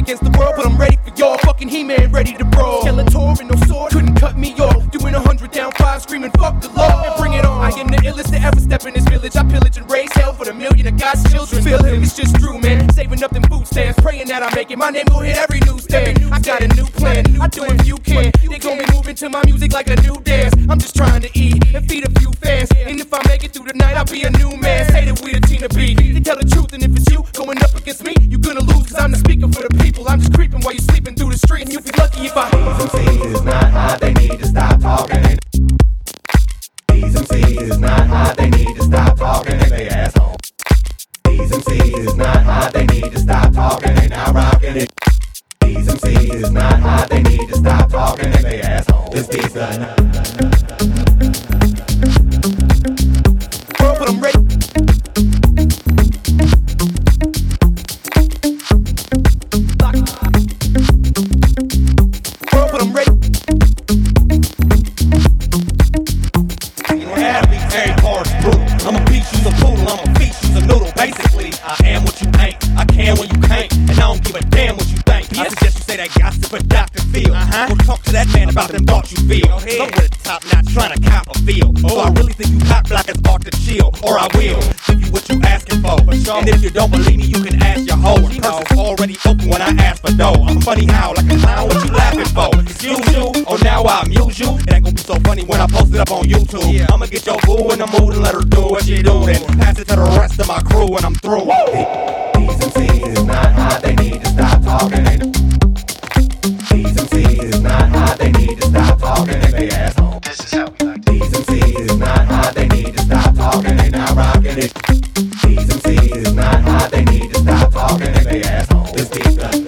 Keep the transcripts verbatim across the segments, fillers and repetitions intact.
against the world, but I'm ready for y'all. Fucking He-Man, ready to brawl. Skeletor and no sword couldn't cut me off. Doing a hundred down five, screaming fuck the law and bring it on. I am the illest to ever step in this village. I pillage and raise hell for the million of God's children. Feel him, it's just true, man. Saving up them food stamps, praying that I make it. My name will hit every newsstand. I got a new plan, I do it if you can. They gon' be moving to my music like a new dance. I'm just trying to eat and feed a few fans. And if I make it through the night, I'll be a new man. Say that we the team to beat. They tell the truth, and if it's you going up against me, you gonna lose, cause I'm the speaker for the people. I'm just creeping while you sleeping through the streets. And you'll be lucky if I. These M Cs is not hot, they need to stop talking. These M Cs is not hot, they need to stop talking and they asshole. These M Cs is not hot, they need to stop talking and now rocking it. These M Cs is not hot, they need to stop talking and they asshole. This beat's the world, but I'm ready. World, but I'm ready. I'm a beast, you's a poodle, I'm a feast, you's a noodle. Basically, I am what you ain't, I can when you can't, and I don't give a damn what you think. I suggest you say that gossip for Doctor Phil. Uh-huh. Go talk to that man about them thoughts you feel. I'm with the top notch trying to cop a feel. Oh. So I really think you hot blockers ought to chill, or I will give you what you asking for. for sure. And if you don't believe me, you can ask your hoe. Purse is already open when I ask for dough. I'm funny how, like a clown, what you laughing for? Excuse you, oh now I amuse you. It ain't gonna be so funny when I post it up on YouTube. Yeah. I'ma get your boo in the mood and let her do what she do, then pass it to the rest of my crew and I'm through. These M Cs is not hot, they need to stop talking. These M Cs is not hot, they need to stop talking and they asshole. This is how we like. These M Cs is not hot, they need to stop talking and now rocking it. These M Cs is not hot, they need to stop talking and they asshole. This beat's the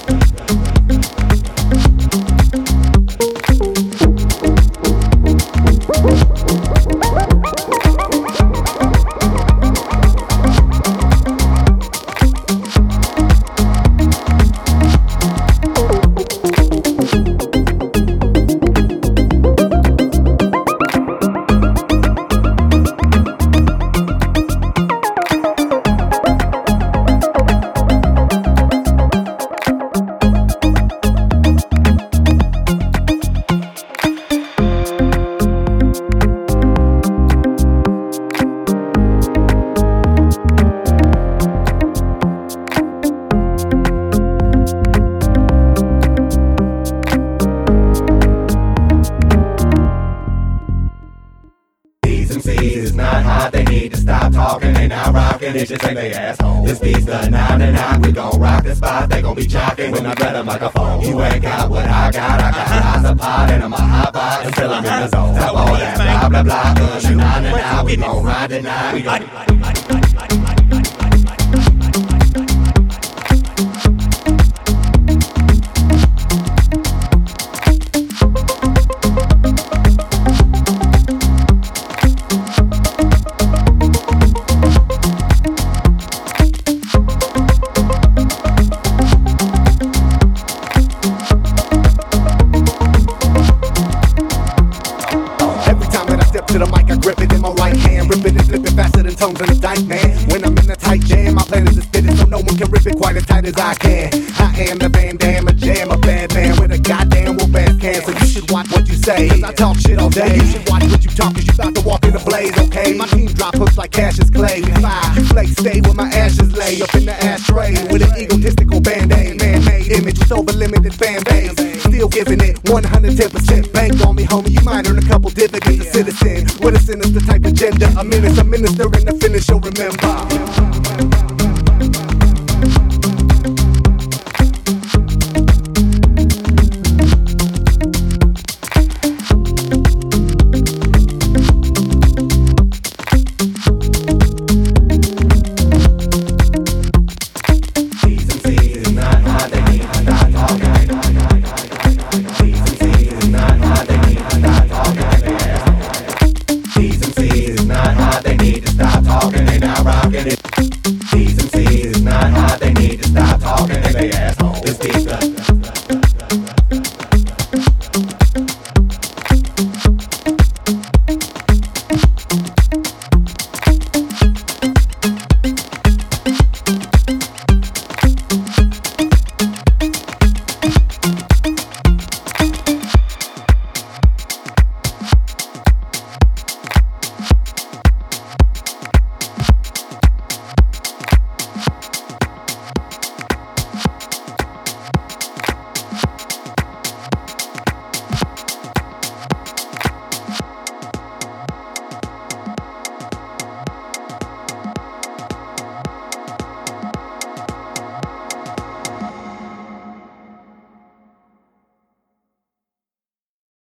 it just ain't they asshole. This beat's the nine and nine. We gon' rock the spot. They gon' be jocking when I grab a microphone. You ain't got what I got. I got lots of pot and I'm a hot box until I'm in the zone. Stop all that blah blah blah. Cause the nine and nine. We gon' ride the nine. We gon' to the mic, I grip it in my right hand, rip it and flip it faster than tongues in a dyke, man. When I'm in a tight jam, my plan is to spit it so no one can rip it quite as tight as I can. I am the Van Damme, a jam, a bad man with a goddamn whoop ass can. So you should watch what you say, cause I talk shit all day. You should watch what you talk, cause you about to walk in the blaze, okay? My team drop hooks like Cassius Clay. We fly, you flake, stay where my ashes lay, up in the ashtray with an egotistical band-aid, man-made image with over limited fan base. Still giving it one hundred ten percent. Bank on me, homie, you might earn a couple dividends. A citizen with a sinister type agenda, a menace, a minister, and a finish, you'll remember.